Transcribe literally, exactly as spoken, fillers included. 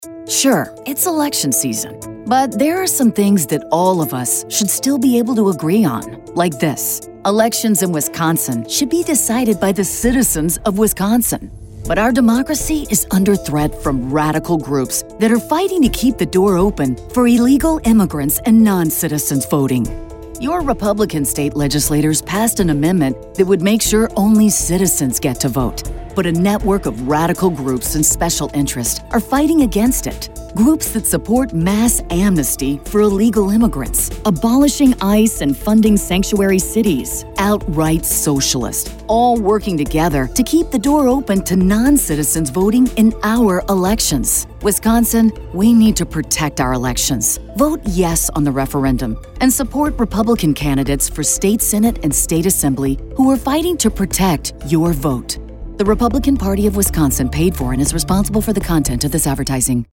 Sure, it's election season, but there are some things that all of us should still be able to agree on, like this. Elections in Wisconsin should be decided by the citizens of Wisconsin. But our democracy is under threat from radical groups that are fighting to keep the door open for illegal immigrants and non-citizens voting. Your Republican state legislators passed an amendment that would make sure only citizens get to vote. But a network of radical groups and special interests are fighting against it. Groups that support mass amnesty for illegal immigrants, abolishing ICE and funding sanctuary cities, outright socialist, all working together to keep the door open to non-citizens voting in our elections. Wisconsin, we need to protect our elections. Vote yes on the referendum and support Republican candidates for state Senate and state assembly who are fighting to protect your vote. The Republican Party of Wisconsin paid for and is responsible for the content of this advertising.